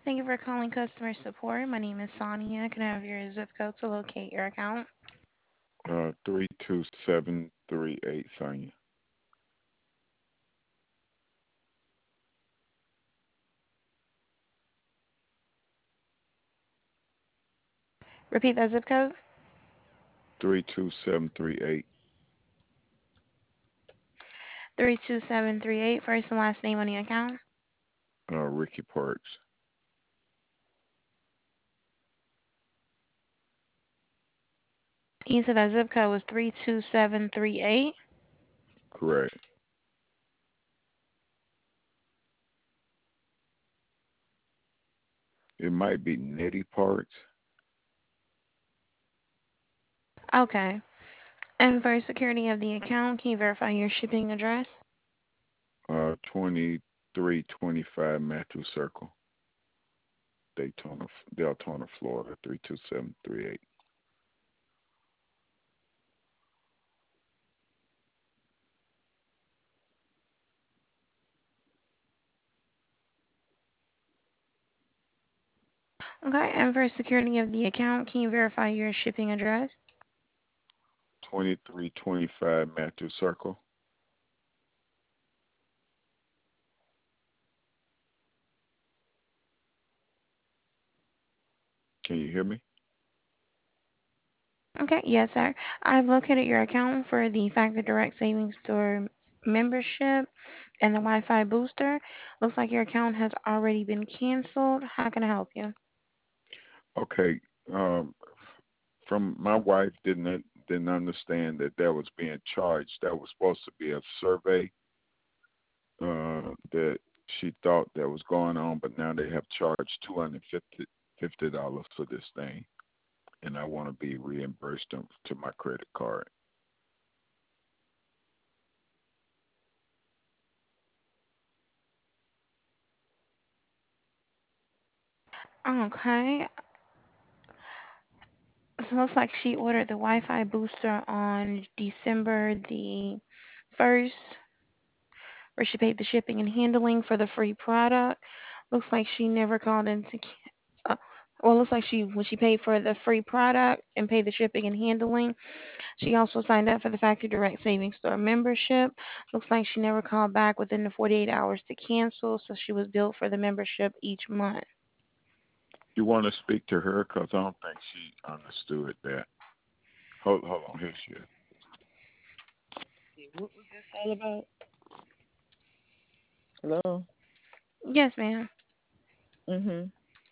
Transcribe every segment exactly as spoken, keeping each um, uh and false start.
Thank you for calling customer support. My name is Sonia. Can I have your zip code to locate your account? Uh, three two seven three eight, Sonia. Repeat that zip code. Three two seven three eight. three two seven three eight. First and last name on the account. Uh, Ricky Parks. You said that zip code was three two seven three eight. Correct. It might be Nettie Parks. Okay. And for security of the account, can you verify your shipping address? Uh, twenty three twenty five Matthew Circle, Daytona, Deltona, Florida, three two seven three eight. Okay. And for security of the account, can you verify your shipping address? Twenty three twenty five Matthew Circle. Can you hear me? Okay. Yes, sir. I've located your account for the Factor Direct Savings Store membership and the Wi-Fi booster. Looks like your account has already been canceled. How can I help you? Okay. Um, from my wife didn't didn't understand that that was being charged. That was supposed to be a survey uh, that she thought that was going on, but now they have charged two hundred fifty fifty dollars for this thing, and I want to be reimbursed them to my credit card. Okay. So it looks like she ordered the Wi-Fi booster on December the first, where she paid the shipping and handling for the free product. Looks like she never called in to. Uh, well, looks like she when she paid for the free product and paid the shipping and handling, she also signed up for the Factory Direct Savings Store membership. Looks like she never called back within the forty-eight hours to cancel, so she was billed for the membership each month. You want to speak to her because I don't think she understood that. Hold, hold on, here she is. What was this all about? Hello. Yes, ma'am. Mhm.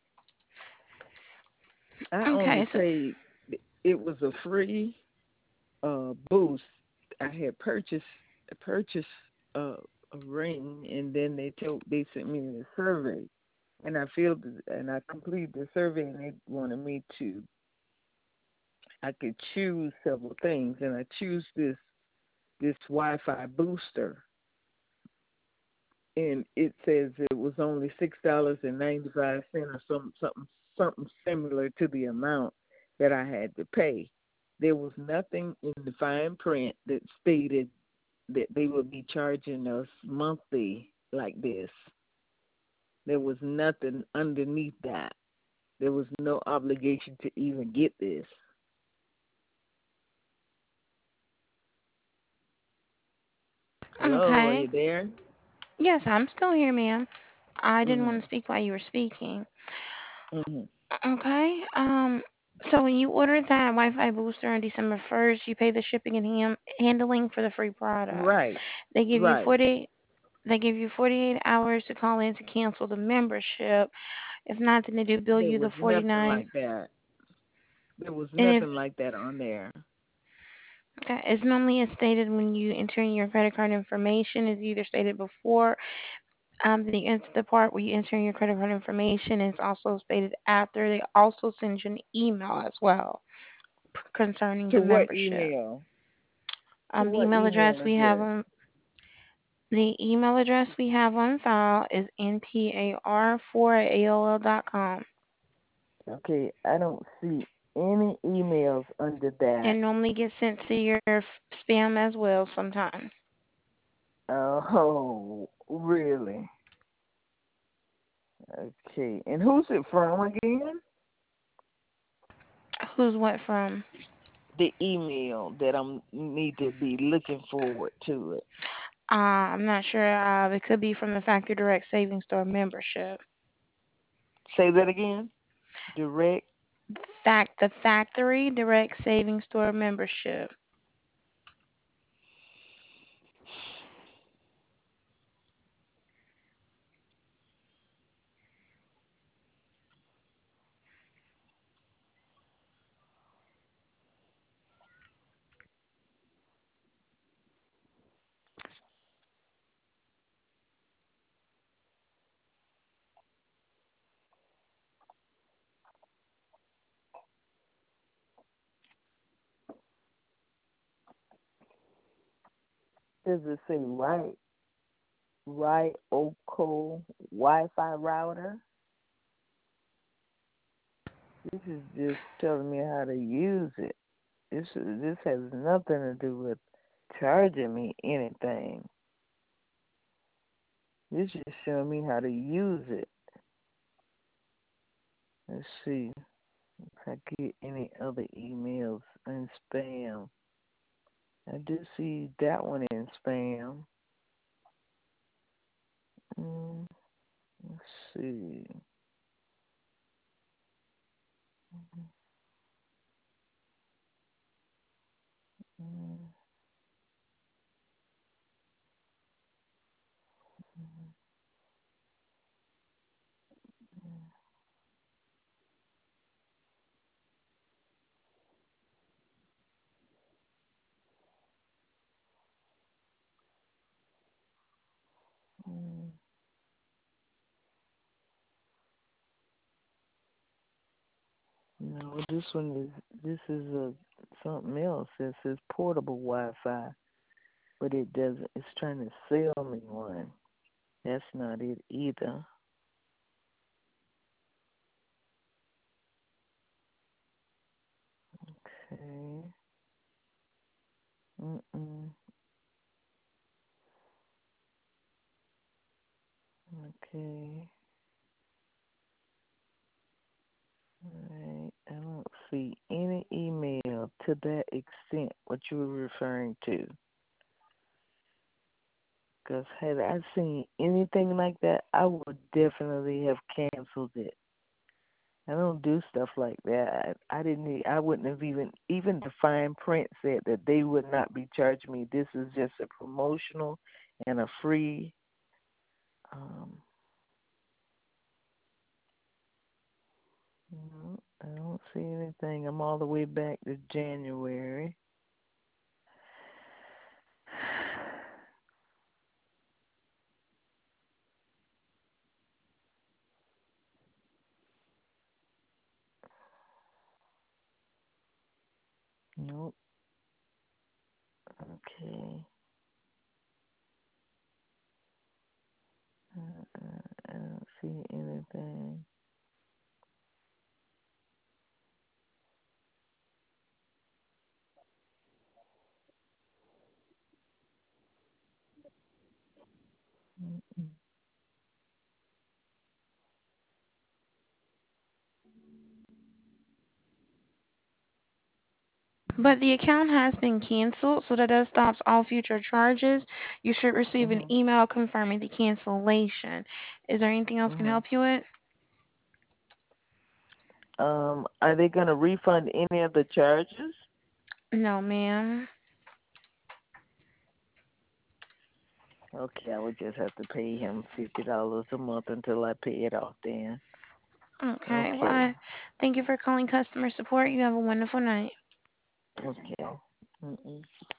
I only Okay, so paid. It was a free uh boost. I had purchased purchased uh, a ring, and then they told they sent me a survey, and I filled and I completed the survey, and they wanted me to. I could choose several things, and I choose this this Wi-Fi booster, and it says it was only six dollars and ninety five cents or some something something similar to the amount that I had to pay. There was nothing in the fine print that stated that they would be charging us monthly like this. There was nothing underneath that. There was no obligation to even get this. Hello, are okay. you there? Yes, I'm still here, ma'am. I didn't want Mhm. to speak while you were speaking. Mhm. Okay. Um. So when you ordered that Wi-Fi booster on December first, you pay the shipping and ham- handling for the free product. Right. They give you Right. forty. They give you forty-eight hours to call in to cancel the membership. If not, then they do bill There you was the nothing forty-nine. like that. There was And if nothing like that on there. okay, it's normally as stated when you enter in your credit card information, is either stated before um the ins- the part where you enter in your credit card information is also stated after. They also send you an email as well concerning To the what membership. email? To Um, the what email address email we have address? on the email address we have on file is n p a r four at a o l dot com. Okay, I don't see any emails under that. And normally gets sent to your f- spam as well sometimes. Oh, really? Okay. And who's it from again? Who's what from? The email that I'm need to be looking forward to it. Uh, I'm not sure. Uh, it could be from the Factory Direct Savings Store membership. Say that again. Direct. Fact, the Factory Direct Savings Store membership. Does it say right? Right Oco Wi-Fi router? This is just telling me how to use it. This is, this has nothing to do with charging me anything. This is showing me how to use it. Let's see if I get any other emails in spam. I do see that one in spam. Mm, let's see. Mm, mm. No, this one is this is a something else. It says portable Wi-Fi, but it doesn't. It's trying to sell me one. That's not it either. Okay. Mm-mm. Okay. All right. I don't see any email to that extent what you were referring to. Because had I seen anything like that, I would definitely have canceled it. I don't do stuff like that. I, I didn't. e- I wouldn't have even. Even the fine print said that they would not be charging me. This is just a promotional and a free. Um, no, I don't see anything. I'm all the way back to January. Nope. Okay. Uh, I don't see anything. Mm-mm. But the account has been canceled, so that does stops all future charges. You should receive an Mhm. email confirming the cancellation. Is there anything else I can Mhm. help you with? Um, are they going to refund any of the charges? No, ma'am. Okay, I would just have to pay him fifty dollars a month until I pay it off. Then. Okay. Well, Okay. I thank you for calling customer support. You have a wonderful night. Okay. Mm-mm.